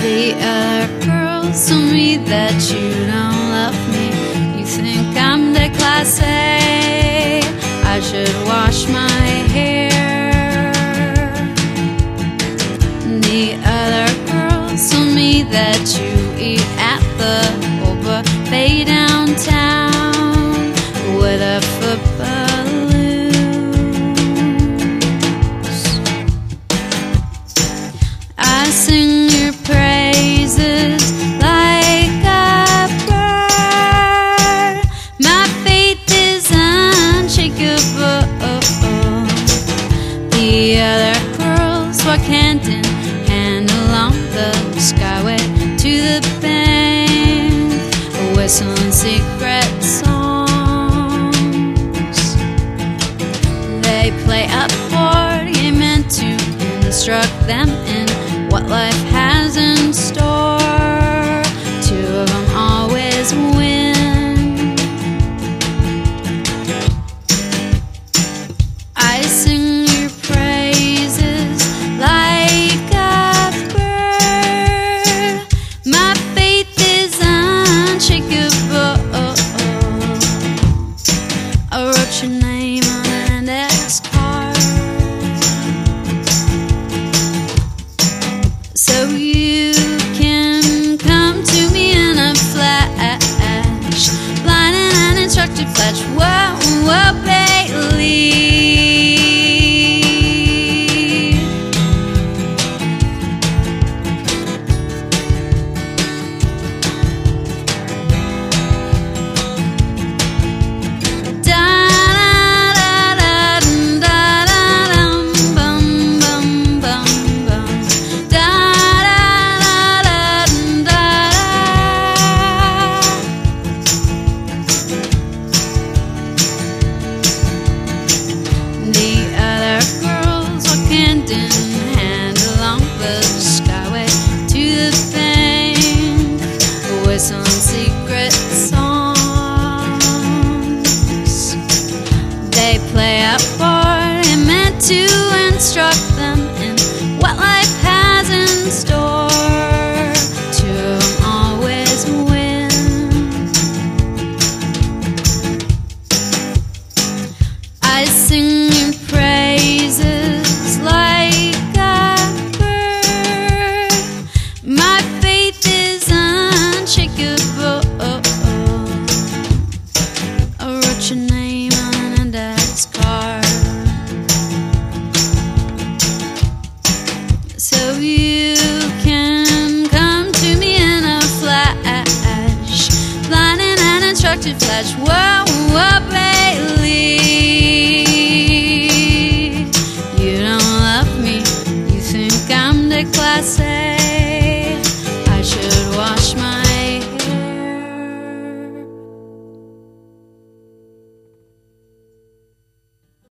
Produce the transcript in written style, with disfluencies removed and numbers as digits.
The other girls told me that you don't love me. You think I'm déclassé, I should wash my hair. The other girls told me that you eat at the old buffet downtown with a foot balloons. I sing your praises like a bird. My faith is unshakable. The other girls walk hand in hand along the skyway to the bank, whistling secret songs. They play a board game meant to instruct them in what life has in store. Two of them always win. I sing your praises like a bird. My faith is unshakable. I wrote your name on an index card, so you can come to me in a flash, blind and uninstructed flash. Whoa, whoa, Bailey. Whistling secret songs. They play a part and meant to instruct them in what life has in store. Two of them always win. I sing your praises like a bird. My faith is unshakable. I wrote your name on an index card, so you can come to me in a flash, blind and uninstructed flash. Whoa.